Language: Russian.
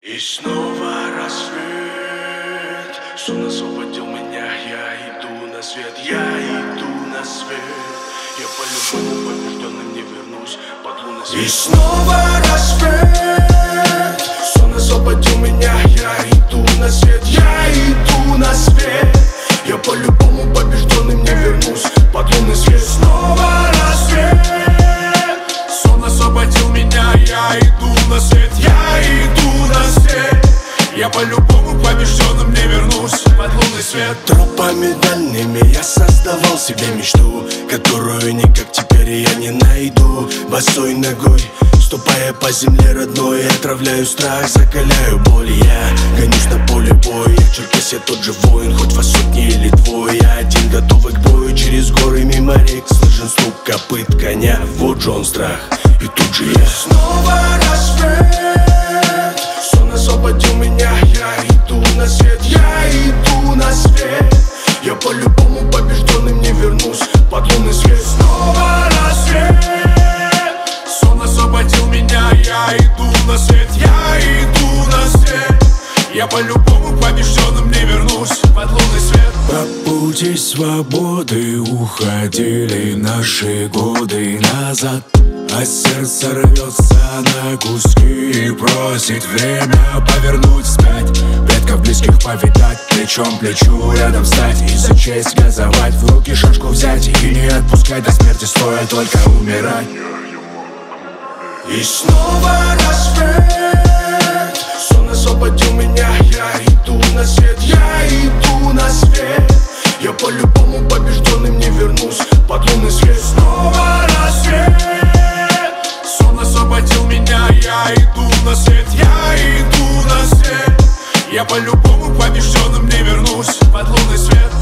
И снова рассвет, сон освободил меня, я иду на свет, я по-любому побежденным не вернусь под лунный свет. И снова рассвет, сон освободил меня, я иду на свет, я по-любому побежденным не вернусь под лунный свет. Снова рассвет, сон освободил меня, я иду на свет, я по-любому побежденным не вернусь под лунный свет. Тропами дальними я создавал себе мечту, которую никак теперь я не найду. Босой ногой, ступая по земле родной, отравляю страх, закаляю боль. Я гонюсь на поле боя, Черкес, я тот же воин, хоть вас сотни или двое. Я один, готовый к бою, через горы мимо рек слышен стук копыт коня. Вот же он страх, и тут же я. Снова рассвет, сон освободил меня, я иду на свет, я по-любому побежденным не вернусь под лунный свет. Снова рассвет, сон освободил меня, я иду на свет, я по-любому побежденным не вернусь под лунный свет. По пути свободы уходили наши годы назад, а сердце рвется на куски и просит время повернуть вспять. Предков близких повидать, плечом к плечу рядом встать и за честь газовать, в руки шашку взять и не отпускать до смерти, стоя только умирать. И снова рассвет, сон освободил меня, я иду на свет, я по-любому побежденным не вернусь под лунный свет. Снова рассвет, сон освободил меня, я иду на свет, я по-любому побежденным не вернусь под лунный свет.